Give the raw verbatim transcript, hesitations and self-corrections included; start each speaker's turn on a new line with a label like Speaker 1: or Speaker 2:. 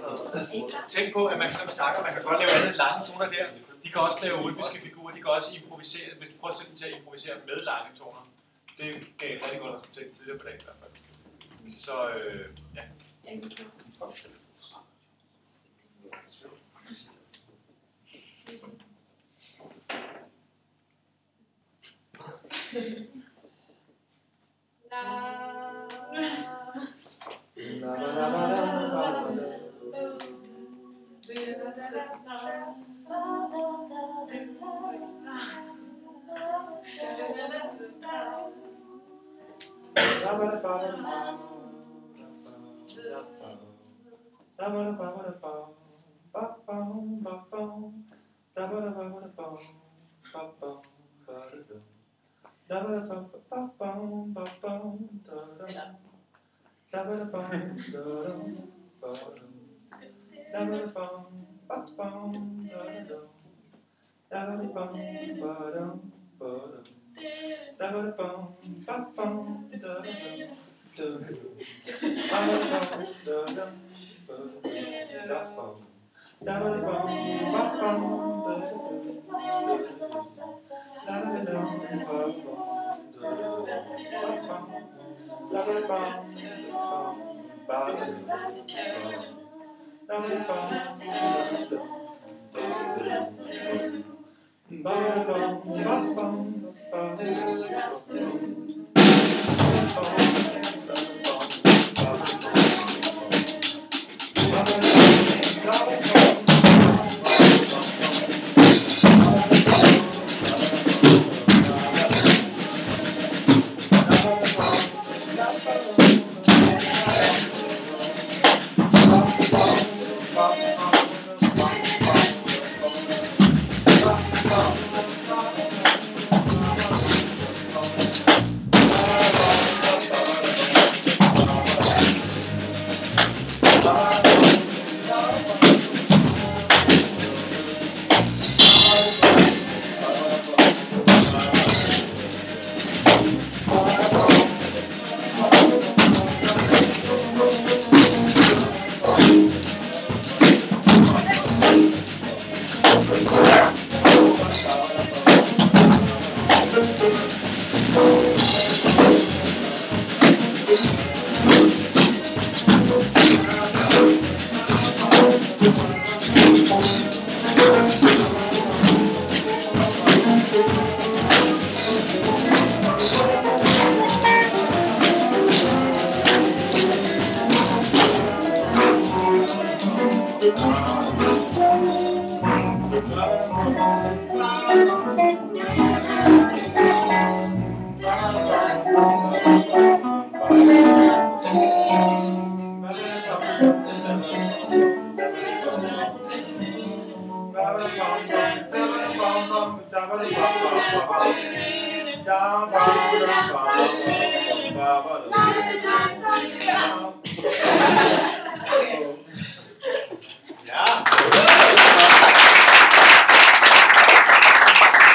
Speaker 1: tænk på, at man som snakker, man kan godt lave alle lange toner der. De kan også lave rytmiske figurer, de kan også improvisere, hvis du prøver at sætte dem til at improvisere med lange toner. Det gav et rigtig godt resultat tidligere på dagen i hvert fald. Så øh, ja.